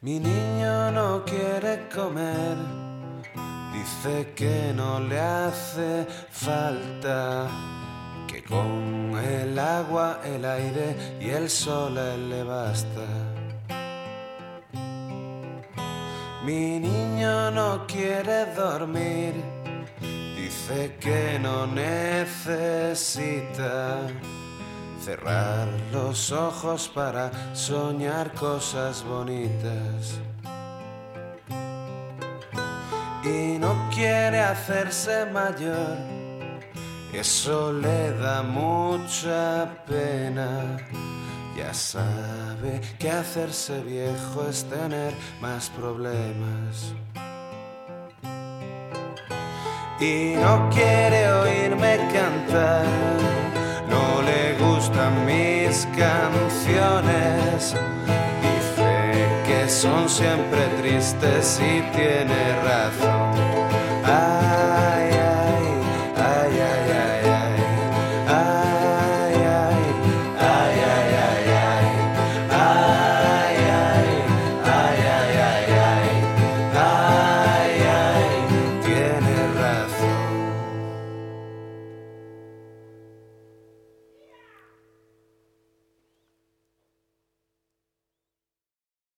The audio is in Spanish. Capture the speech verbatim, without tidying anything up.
Mi niño no quiere comer, dice que no le hace falta, que con el agua, el aire y el sol a él le basta. Mi niño no quiere dormir, dice que no necesita cerrar los ojos para soñar cosas bonitas. Y no quiere hacerse mayor, eso le da mucha pena. Ya sabe que hacerse viejo es tener más problemas. Y no quiere oírme cantar, no le gustan mis canciones. Dice que son siempre tristes y tiene razón. Ay,